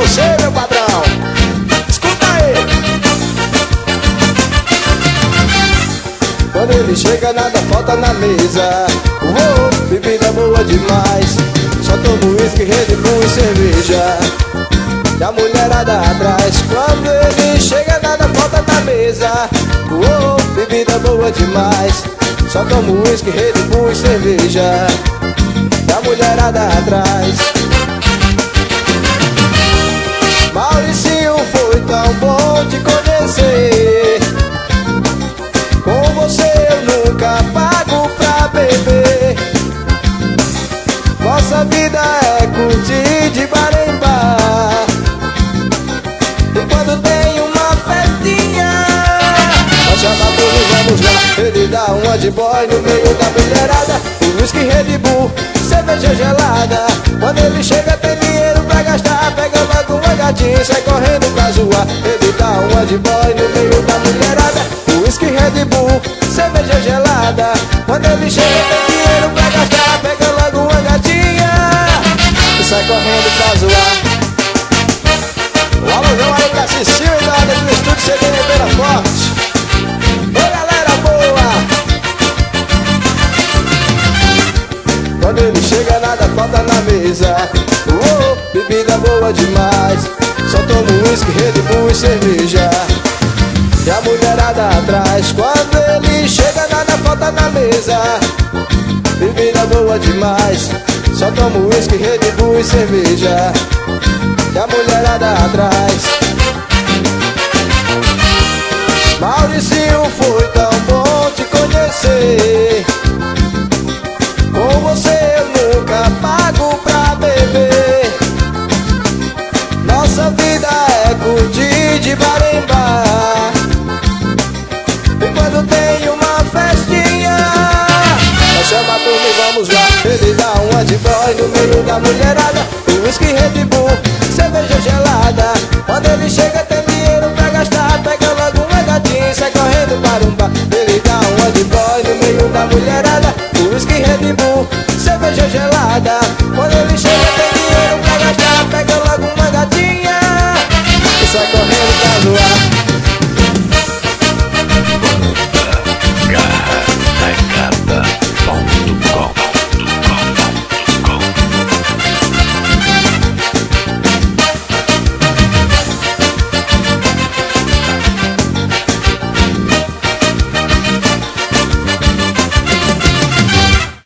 você, meu padrão. Escuta aí. Quando ele chega, nada falta na mesa. Bebida boa demais. Só tomo uísque, Red Bull e cerveja. E a mulherada atrás. Quando ele chega, nada falta na mesa. Bebida boa demais. Só tomo uísque, Red Bull e cerveja. E a mulherada atrás. Mauricinho, foi tão bom te conhecer. Com você eu nunca pago pra beber. Nossa vida é curtir de bar em bar. E quando tem uma festinha, nós chamamos e vamos lá. Ele dá uma de boy no meio da mulherada. O whisky, Red Bull, cerveja gelada. Quando ele chega tem dinheiro pra gastar. Pega logo uma gatinha e sai correndo pra zoar. Ele dá uma de boy no meio da mulherada. O whisky, Red Bull, cerveja gelada. Quando ele chega tem dinheiro pra gastar. Pega logo uma gatinha e sai correndo pra zoar. O alôzão aí pra Cecília e nada do estúdio CD Beira Forte. Oi, galera boa. Quando ele chega nada falta na mesa. Bebida boa demais. Só tomo uísque, Red Bull e cerveja. E a mulherada atrás. Quando ele chega nada falta na mesa. Bebida boa demais. Só tomo uísque, Red Bull e cerveja. E a mulherada atrás. Mauricinho, foi tão bom te conhecer. Com você eu nunca pago pra beber. Nossa vida é curtir de bar em bar. E quando tem uma festinha, nós chama a turma e vamos lá. Ele dá uma de boy no meio da mulherada. O whisky, Red Bull, cerveja gelada. Quando ele chega tem